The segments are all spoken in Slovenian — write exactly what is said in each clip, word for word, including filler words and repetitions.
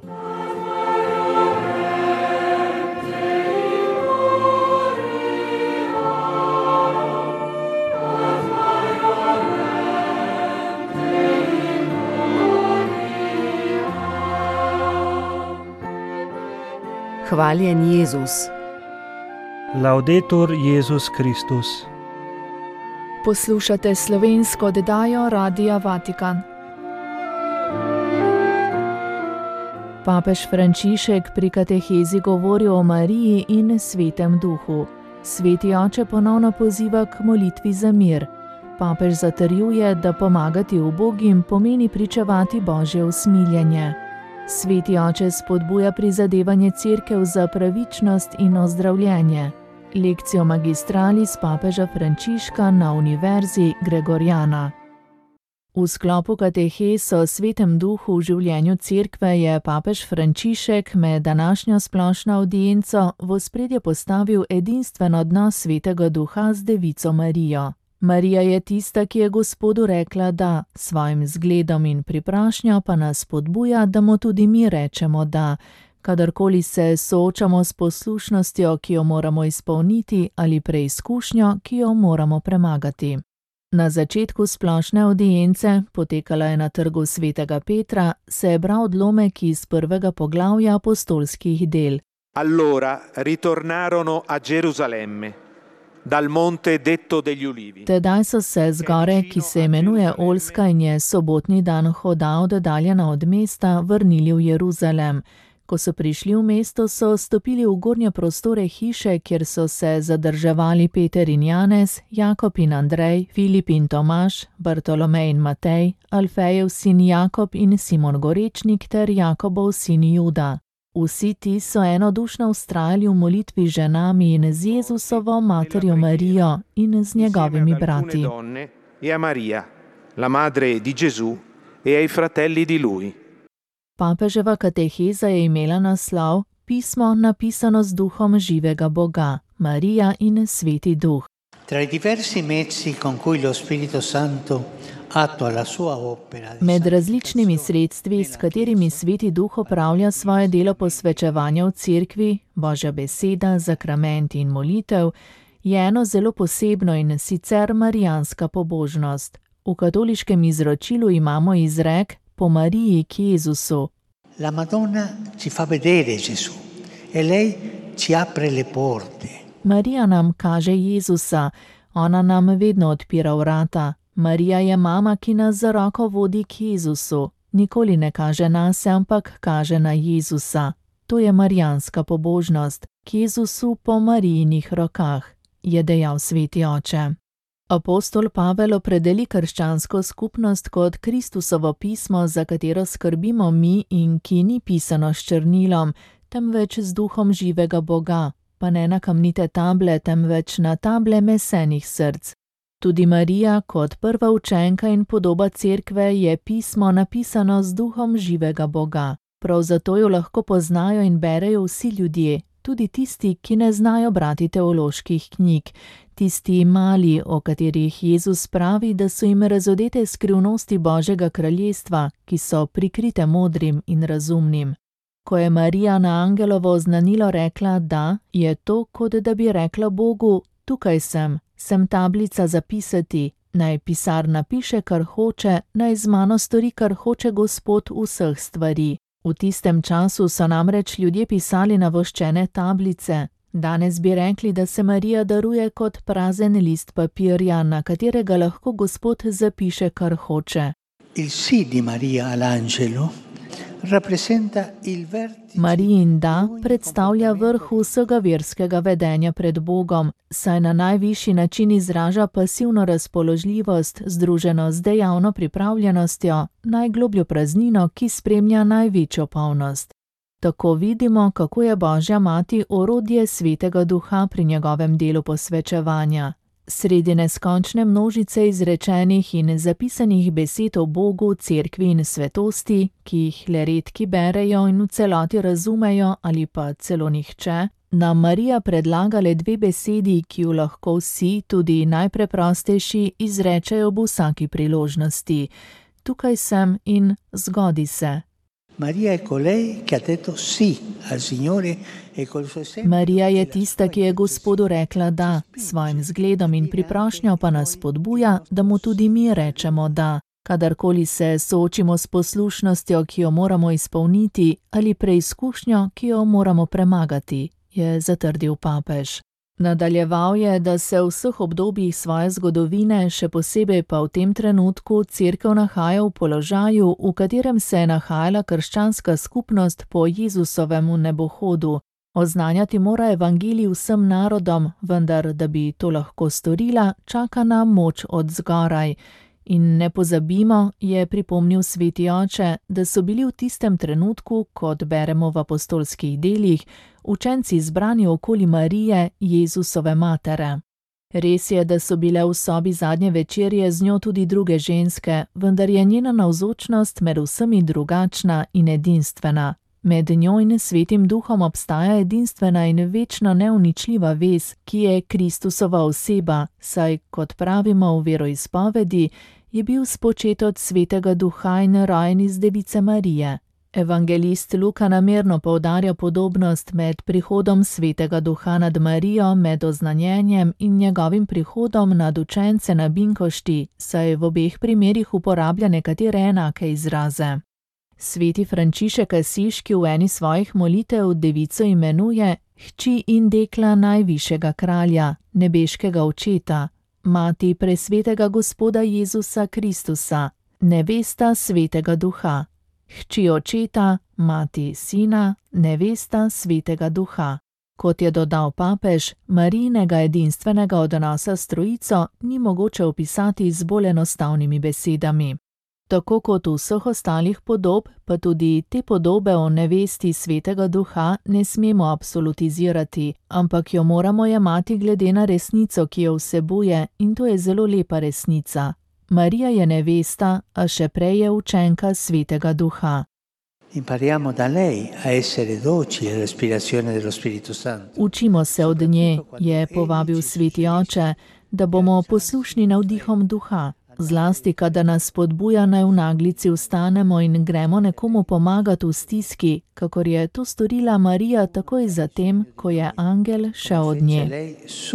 Hvaljen Jezus. Laudetur Jezus Kristus. Poslušate slovensko oddajo Radia Vatikan. Papež Frančišek pri katehezi govori o Mariji in Svetem Duhu. Sveti oče ponovno poziva k molitvi za mir. Papež zatrjuje, da pomagati ubogim pomeni pričevati Božje usmiljenje. Sveti oče spodbuja prizadevanje cerkev za pravičnost in ozdravljenje. Lekcijo magistralis papeža Frančiška na Univerzi Gregoriana. V sklopu katehez o Svetem Duhu v življenju cerkve je papež Frančišek med današnjo splošno avdienco v ospredje postavil edinstven odnos Svetega Duha z Devico Marijo. Marija je tista, ki je Gospodu rekla da, svojim zgledom in priprošnjo pa nas spodbuja, da mu tudi mi rečemo da, kadarkoli se soočamo s poslušnostjo, ki jo moramo izpolniti, ali preizkušnjo, ki jo moramo premagati. Na začetku splošne avdience, potekala je na trgu Svetega Petra, se je bral odlomek iz prvega poglavja apostolskih del. Allora ritornarono a Gerusalemme. Dal monte detto degli ulivi. Tedaj so se z gore, ki se imenuje Olska in je sobotni dan hoda oddaljena od mesta, vrnili v Jeruzalem. Ko so prišli v mesto, so stopili v gornje prostore hiše, kjer so se zadrževali Peter in Janez, Jakob in Andrej, Filip in Tomaž, Bartolomej in Matej, Alfejev sin Jakob in Simon Gorečnik ter Jakobov sin Juda. Vsi ti so enodušno vztrajali v molitvi z ženami in z Jezusovo materjo Marijo in z njegovimi brati. E a Maria, la madre di Gesù, e ai fratelli di lui. Papeževa kateheza je imela naslov Pismo napisano z duhom živega Boga, Marija in Sveti Duh. Tra i diversi mezzi con cui lo Spirito Santo attua la sua opera. Med različnimi sredstvi, s katerimi Sveti Duh opravlja svoje delo posvečevanja v cerkvi, Božja beseda, zakrament in molitev, je eno zelo posebno in sicer marijanska pobožnost. V katoliškem izročilu imamo izrek po Mariji k Jezusu. La Madonna ci fa vedere Gesù e lei ci apre le porte. Marija nam kaže Jezusa, ona nam vedno odpira vrata. Marija je mama, ki nas za roko vodi k Jezusu. Nikoli ne kaže nase, ampak kaže na Jezusa. To je marijanska pobožnost, k Jezusu po Marijinih rokah, je dejal Sveti oče. Apostol Pavel opredeli krščansko skupnost kot Kristusovo pismo, za katero skrbimo mi in ki ni pisano s črnilom, temveč z duhom živega Boga, pa ne na kamnite table, temveč na table mesenih src. Tudi Marija, kot prva učenka in podoba cerkve, je pismo napisano z duhom živega Boga. Prav zato jo lahko poznajo in berejo vsi ljudje, tudi tisti, ki ne znajo brati teoloških knjig, tisti mali, o katerih Jezus pravi, da so jim razodete skrivnosti Božjega kraljestva, ki so prikrite modrim in razumnim. Ko je Marija na angelovo oznanilo rekla da, je to, kot da bi rekla Bogu, tukaj sem, sem tablica zapisati, naj pisar napiše, kar hoče, naj z mano stori, kar hoče Gospod vseh stvari. V tistem času so namreč ljudje pisali na voščene tablice. Danes bi rekli, da se Marija daruje kot prazen list papirja, na katerega lahko Gospod zapiše, kar hoče. Il sì di Maria all'angelo rappresenta il vertice. Marijin da predstavlja vrh vsega verskega vedenja pred Bogom, saj na najvišji način izraža pasivno razpoložljivost, združeno z dejavno pripravljenostjo, najglobljo praznino, ki spremlja največjo polnost. Tako vidimo, kako je Božja mati orodje Svetega Duha pri njegovem delu posvečevanja. Sredi neskončne množice izrečenih in zapisanih besed o Bogu, cerkvi in svetosti, ki jih le redki berejo in v celoti razumejo ali pa celo nihče, nam Marija predlaga le dve besedi, ki jo lahko vsi, tudi najpreprostejši, izrečejo ob vsaki priložnosti. Tukaj sem in zgodi se. Maria è colei che ha detto sì al Signore e col suo esempio. Marija je tista, ki je Gospodu rekla da, s svojim zgledom in priprošnjo pa nas spodbuja, da mu tudi mi rečemo da. Kadarkoli se soočimo s poslušnostjo, ki jo moramo izpolniti, ali preizkušnjo, ki jo moramo premagati, je zatrdil papež. Nadaljeval je, da se v vseh obdobjih svoje zgodovine, še posebej pa v tem trenutku, Cerkev nahaja v položaju, v katerem se je nahajala krščanska skupnost po Jezusovem nebohodu. Oznanjati mora evangelij vsem narodom, vendar, da bi to lahko storila, čaka na moč od zgoraj. In ne pozabimo, je pripomnil sveti oče, da so bili v tistem trenutku, kot beremo v apostolskih delih, učenci zbrani okoli Marije, Jezusove matere. Res je, da so bile v sobi zadnje večerje z njo tudi druge ženske, vendar je njena navzočnost med vsemi drugačna in edinstvena. Med njo in svetim duhom obstaja edinstvena in večno neuničljiva vez, ki je Kristusova oseba, saj, kot pravimo v veroizpovedi, je bil spočet od svetega duha in rojen iz device Marije. Evangelist Luka namerno poudarja podobnost med prihodom svetega duha nad Marijo, med oznanjenjem in njegovim prihodom nad učence na Binkošti, saj v obeh primerih uporablja nekatere enake izraze. Sveti Frančišek Asiški v eni svojih molitev devico imenuje hči in dekla najvišjega kralja, nebeškega očeta, mati presvetega Gospoda Jezusa Kristusa, nevesta svetega duha, hči očeta, mati sina, nevesta svetega duha. Kot je dodal papež, Marijinega edinstvenega odnosa s trojico ni mogoče opisati z bolj enostavnimi besedami. Tako kot v vseh ostalih podob, pa tudi te podobe o nevesti svetega duha ne smemo absolutizirati, ampak jo moramo jemati glede na resnico, ki jo vsebuje, in to je zelo lepa resnica. Marija je nevesta, a še prej je učenka svetega duha. Impariamo da lei a essere docili all'ispirazione dello Spirito Santo. Učimo se od nje, je povabil sveti oče, da bomo poslušni navdihom duha. Zlasti, kada nas spodbuja, naj v naglici vstanemo in gremo nekomu pomagati v stiski, kakor je to storila Marija takoj zatem, ko je angel šel od nje.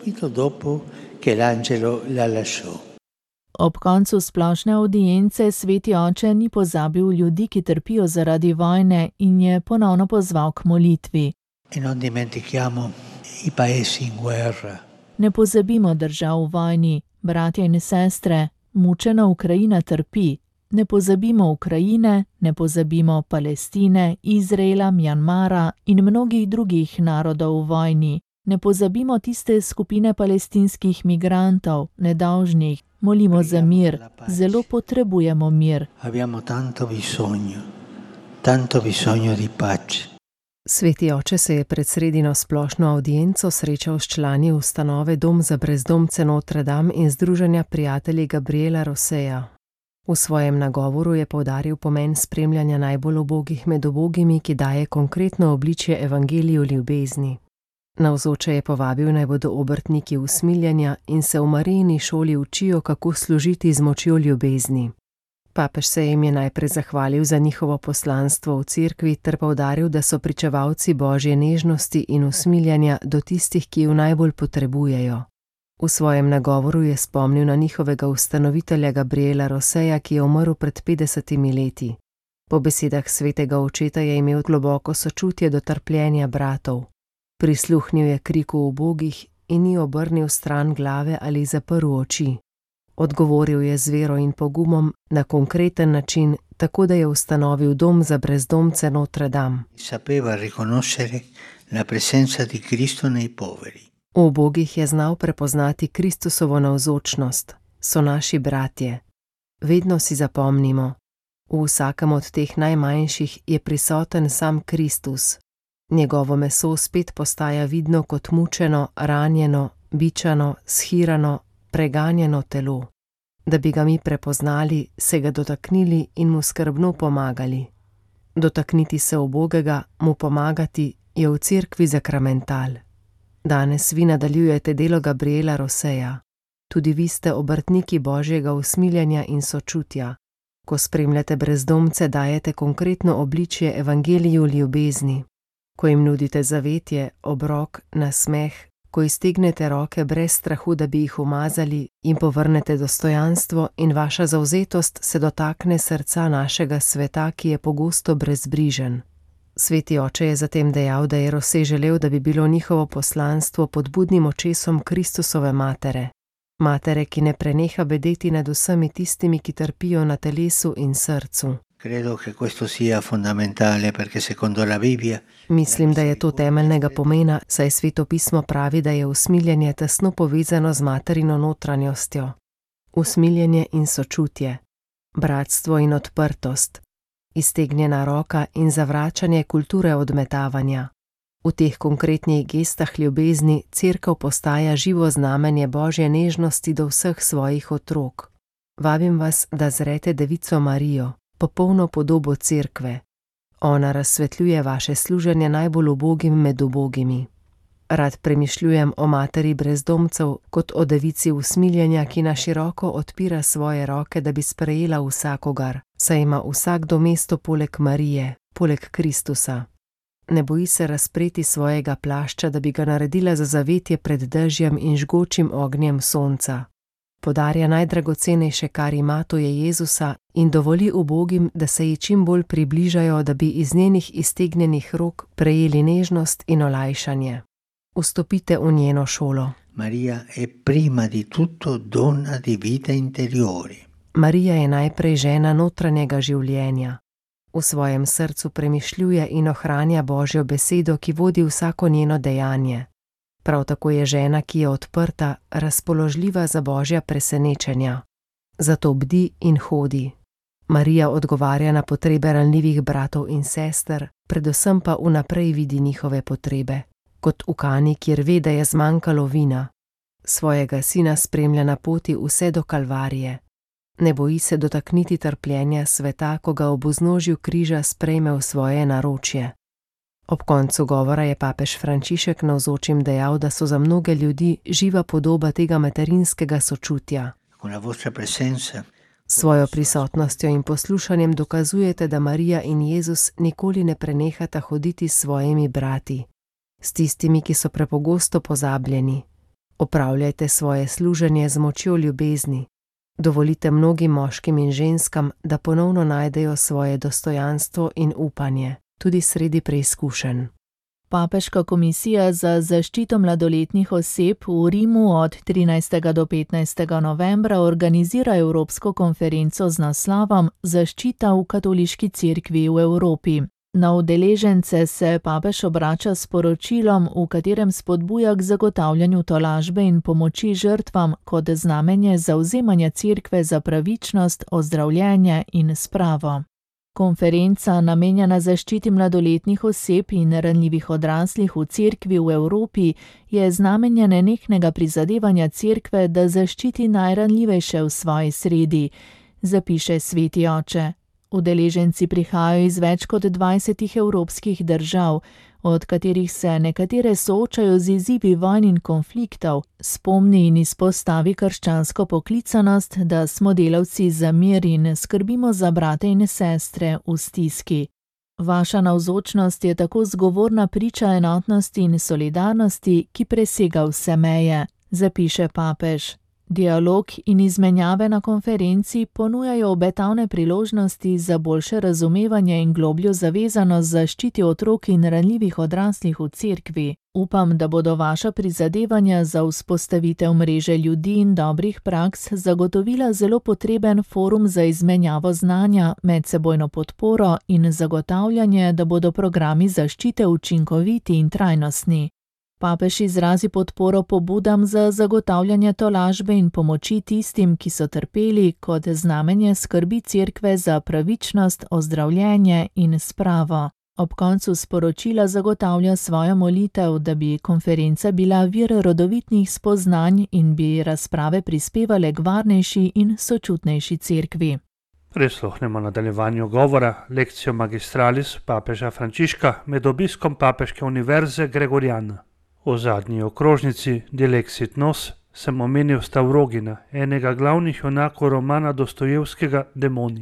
Ob koncu splošne avdience sveti oče ni pozabil ljudi, ki trpijo zaradi vojne, in je ponovno pozval k molitvi. Ne pozabimo držav v vojni, bratje in sestre. Mučena Ukrajina trpi. Ne pozabimo Ukrajine, ne pozabimo Palestine, Izraela, Mjanmara in mnogih drugih narodov v vojni. Ne pozabimo tiste skupine palestinskih migrantov, nedolžnih. Molimo za mir. Zelo potrebujemo mir. Abbiamo tanto bisogno, tanto bisogno di pace. Sveti oče se je pred sredino splošno avdienco srečal s člani ustanove Dom za brezdomce Notre Dame in Združenja prijatelji Gabriela Roseja. V svojem nagovoru je poudaril pomen spremljanja najbolj ubogih med ubogimi, ki daje konkretno obličje evangeliju ljubezni. Navzoče je povabil, naj bodo obrtniki usmiljenja in se v Marijini šoli učijo, kako služiti z močjo ljubezni. Papež se jim je najprej zahvalil za njihovo poslanstvo v cerkvi ter poudaril, da so pričevalci Božje nežnosti in usmiljanja do tistih, ki ju najbolj potrebujejo. V svojem nagovoru je spomnil na njihovega ustanovitelja Gabriela Roseja, ki je umrl pred petdesetimi leti. Po besedah svetega očeta je imel globoko sočutje do trpljenja bratov. Prisluhnil je kriku ubogih in ni obrnil stran glave ali zaprl oči. Odgovoril je z vero in pogumom na konkreten način, tako da je ustanovil Dom za brezdomce Notre Dame. Sapeva riconoscere la presenza di Cristo nei poveri. V ubogih je znal prepoznati Kristusovo navzočnost, so naši bratje. Vedno si zapomnimo, v vsakem od teh najmanjših je prisoten sam Kristus. Njegovo meso spet postaja vidno kot mučeno, ranjeno, bičano, shirano, preganjeno telo. Da bi ga mi prepoznali, se ga dotaknili in mu skrbno pomagali. Dotakniti se ubogega, mu pomagati, je v cerkvi zakramental. Danes vi nadaljujete delo Gabriela Roseja. Tudi vi ste obrtniki Božjega usmiljenja in sočutja. Ko spremljate brezdomce, dajete konkretno obličje evangeliju ljubezni. Ko jim nudite zavetje, obrok, nasmeh, ko iztegnete roke brez strahu, da bi jih umazali, in povrnete dostojanstvo in vaša zavzetost se dotakne srca našega sveta, ki je pogosto brezbrižen. Sveti oče je zatem dejal, da je Rosé želel, da bi bilo njihovo poslanstvo pod budnim očesom Kristusove matere. Matere, ki ne preneha bedeti nad vsemi tistimi, ki trpijo na telesu in srcu. Credo che questo sia fondamentale perché secondo la Bibbia Mislim, da je to temeljnega pomena, saj Sveto pismo pravi, da je usmiljenje tesno povezano z materino notranjostjo. Usmiljenje in sočutje, bratstvo in odprtost, iztegnjena roka in zavračanje kulture odmetavanja. V teh konkretnih gestah ljubezni Cerkev postaja živo znamenje Božje nežnosti do vseh svojih otrok. Vabim vas, da zrete Devico Marijo, popolno podobo Cerkve. Ona razsvetljuje vaše služenje najbolj ubogim med ubogimi. Rad premišljujem o materi brezdomcev kot o devici usmiljenja, ki na široko odpira svoje roke, da bi sprejela vsakogar, saj ima vsakdo mesto poleg Marije, poleg Kristusa. Ne boji se razpreti svojega plašča, da bi ga naredila za zavetje pred dežjem in žgočim ognjem sonca. Podarja najdragocenejše, kar ima, to je Jezusa, in dovoli ubogim, da se ji čim bolj približajo, da bi iz njenih iztegnjenih rok prejeli nežnost in olajšanje. Vstopite v njeno šolo. Maria è prima di tutto donna di vita interiori. Marija je najprej žena notranjega življenja. V svojem srcu premišljuje in ohranja Božjo besedo, ki vodi vsako njeno dejanje. Prav tako je žena, ki je odprta, razpoložljiva za Božja presenečenja. Zato bdi in hodi. Marija odgovarja na potrebe ranljivih bratov in sester, predvsem pa vnaprej vidi njihove potrebe, kot v Kani, kjer ve, da je zmanjkalo vina. Svojega sina spremlja na poti vse do Kalvarije. Ne boji se dotakniti trpljenja sveta, ko ga ob vznožju križa sprejme v svoje naročje. Ob koncu govora je papež Frančišek navzočim dejal, da so za mnoge ljudi živa podoba tega materinskega sočutja. S svojo prisotnostjo in poslušanjem dokazujete, da Marija in Jezus nikoli ne prenehata hoditi s svojimi brati, s tistimi, ki so prepogosto pozabljeni. Opravljajte svoje služenje z močjo ljubezni. Dovolite mnogim moškim in ženskam, da ponovno najdejo svoje dostojanstvo in upanje, tudi sredi preizkušenj. Papeška komisija za zaščito mladoletnih oseb v Rimu od trinajstega do petnajstega novembra organizira Evropsko konferenco z naslovom Zaščita v katoliški cerkvi v Evropi. Na udeležence se papež obrača s poročilom, v katerem spodbuja k zagotavljanju tolažbe in pomoči žrtvam kot znamenje zavzemanja cerkve za pravičnost, ozdravljenje in spravo. Konferenca, namenjena zaščiti mladoletnih oseb in ranljivih odraslih v cerkvi v Evropi, je znamenje nenehnega prizadevanja cerkve, da zaščiti najranljivejše v svoji sredi, zapiše Sveti oče. Udeleženci prihajajo iz več kot dvajsetih evropskih držav, od katerih se nekatere soočajo z izzivi vojn in konfliktov, spomni in izpostavi krščansko poklicanost, da smo delavci za mir in skrbimo za brate in sestre v stiski. Vaša navzočnost je tako zgovorna priča enotnosti in solidarnosti, ki presega vse meje, zapiše papež. Dialog in izmenjave na konferenci ponujajo obetavne priložnosti za boljše razumevanje in globljo zavezanost zaščiti otrok in ranljivih odraslih v cerkvi. Upam, da bodo vaša prizadevanja za vzpostavitev mreže ljudi in dobrih praks zagotovila zelo potreben forum za izmenjavo znanja, medsebojno podporo in zagotavljanje, da bodo programi zaščite učinkoviti in trajnostni. Papež izrazi podporo pobudam za zagotavljanje tolažbe in pomoči tistim, ki so trpeli, kot znamenje skrbi cerkve za pravičnost, ozdravljenje in spravo. Ob koncu sporočila zagotavlja svojo molitev, da bi konferenca bila vir rodovitnih spoznanj in bi razprave prispevale k varnejši in sočutnejši cerkvi. Prisluhnemo nadaljevanju govora Lectio Magistralis papeža Frančiška med obiskom Papeške univerze Gregoriana. V zadnji okrožnici Dilexit Nos sem omenil Stavrogina, enega glavnih junakov romana Dostojevskega Demoni.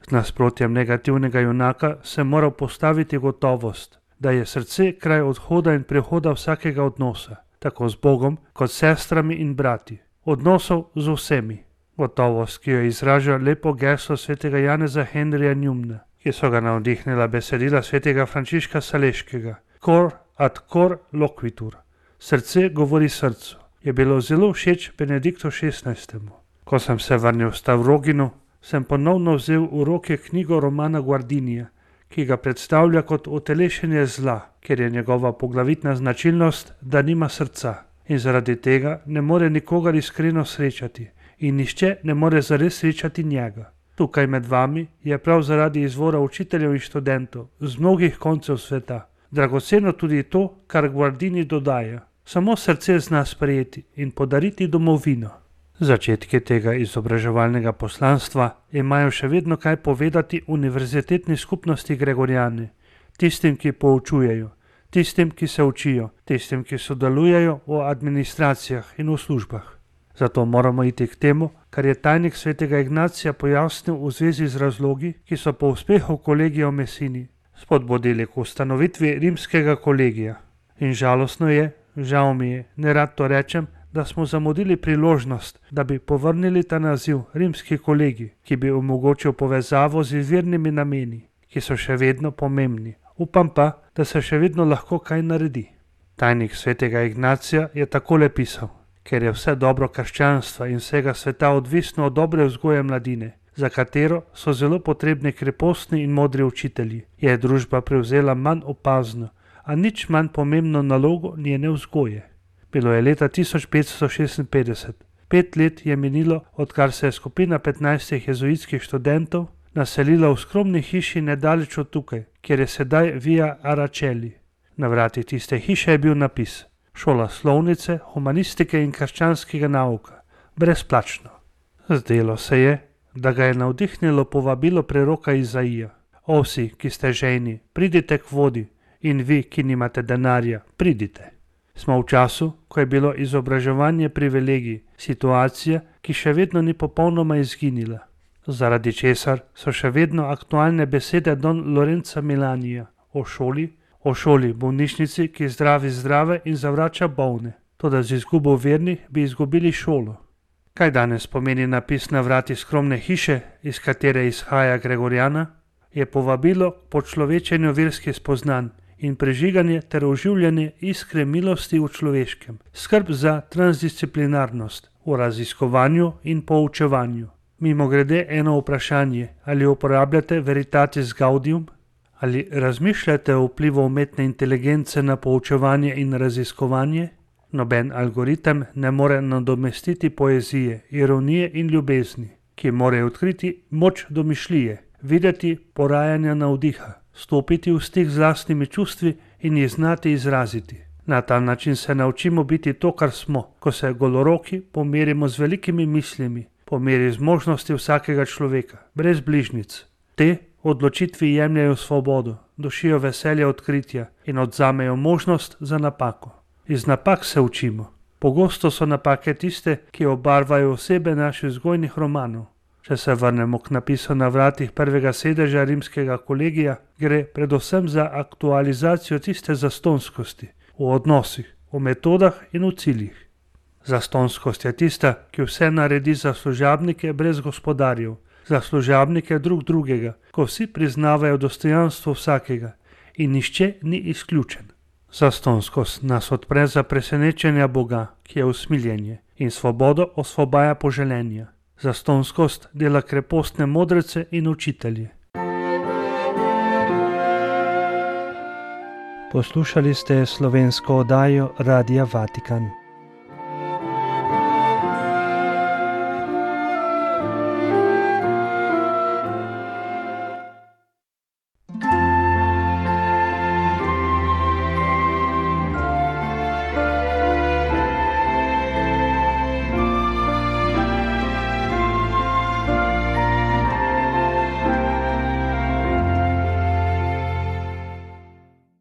K nasprotjem negativnega junaka se mora postaviti gotovost, da je srce kraj odhoda in prihoda vsakega odnosa, tako z Bogom kot s sestrami in brati, odnosov z vsemi. Gotovost, ki jo izraža lepo geslo svetega Janeza Henrija Njumna, ki so ga navdihnila besedila svetega Frančiška Saleškega, cor ad cor loquitur, srce govori srcu, je bilo zelo všeč Benediktu šestnajstemu. Ko sem se vrnil v Stavroginu, sem ponovno vzel v roke knjigo Romana Guardinija, ki ga predstavlja kot utelešenje zla, ker je njegova poglavitna značilnost, da nima srca in zaradi tega ne more nikogar iskreno srečati in nihče ne more zares srečati njega. Tukaj med vami je prav zaradi izvora učiteljev in študentov z mnogih koncev sveta dragoceno tudi to, kar Guardini dodaja. Samo srce zna sprejeti in podariti domovino. Začetki tega izobraževalnega poslanstva imajo še vedno kaj povedati univerzitetni skupnosti Gregorijani, tistim, ki poučujejo, tistim, ki se učijo, tistim, ki sodelujejo v administracijah in v službah. Zato moramo iti k temu, kar je tajnik svetega Ignacija pojasnil v zvezi z razlogi, ki so po uspehu kolegija v Mesini spodbudili k ustanovitvi rimskega kolegija. In žalostno je, žal mi je, nerad to rečem, da smo zamudili priložnost, da bi povrnili ta naziv rimski kolegij, ki bi omogočil povezavo z izvirnimi nameni, ki so še vedno pomembni. Upam pa, da se še vedno lahko kaj naredi. Tajnik svetega Ignacija je takole pisal: ker je vse dobro krščanstva in vsega sveta odvisno od dobre vzgoje mladine, za katero so zelo potrebni krepostni in modri učitelji, je družba prevzela manj opazno, a nič manj pomembno nalogo njene vzgoje. Bilo je leta tisoč petsto šestinpetdeset. Pet let je minilo, odkar se je skupina petnajstih jezuitskih študentov naselila v skromni hiši nedaleč od tukaj, kjer je sedaj Via Araceli. Na vratih tiste hiše je bil napis: šola slovnice, humanistike in krščanskega nauka, brezplačno. Zdelo se je, da ga je navdihnilo povabilo preroka Izaija: o vsi, ki ste žejni, pridite k vodi, in vi, ki nimate denarja, pridite. Smo v času, ko je bilo izobraževanje privilegij, situacija, ki še vedno ni popolnoma izginila, zaradi česar so še vedno aktualne besede don Lorenza Milanija o šoli, o šoli bolnišnici, ki zdravi zdrave in zavrača bolne. Toda z izgubo vernih bi izgubili šolo. Kaj danes pomeni napis na vrati skromne hiše, iz katere izhaja Gregorijana? Je povabilo po človečenju verskih spoznanj in prežiganje ter oživljanje iskre milosti v človeškem, skrb za transdisciplinarnost v raziskovanju in poučevanju. Mimogrede eno vprašanje: ali uporabljate Veritatis Gaudium? Ali razmišljate o vplivu umetne inteligence na poučevanje in raziskovanje? Noben algoritem ne more nadomestiti poezije, ironije in ljubezni, ki morajo odkriti moč domišljije, videti porajanja navdiha, stopiti v stik z lastnimi čustvi in jih znati izraziti. Na ta način se naučimo biti to, kar smo, ko se goloroki pomerimo z velikimi mislimi, pomeri zmožnosti vsakega človeka, brez bližnjic. Te odločitvi jemljajo svobodo, dušijo veselje odkritja in odzamejo možnost za napako. Iz napak se učimo. Pogosto so napake tiste, ki obarvajo osebe naših vzgojnih romanov. Če se vrnemo k napisu na vratih prvega sedeža rimskega kolegija, gre predvsem za aktualizacijo tiste zastonskosti v odnosih, v metodah in v ciljih. Zastonskost je tista, ki vse naredi za služabnike brez gospodarjev, za služabnike drug drugega, ko vsi priznavajo dostojanstvo vsakega in nihče ni izključen. Zastonskost nas odpre za presenečenja Boga, ki je usmiljenje, in svobodo osvobaja poželenja. Zastonskost dela krepostne modrece in učitelje. Poslušali ste slovensko oddajo Radia Vatikan.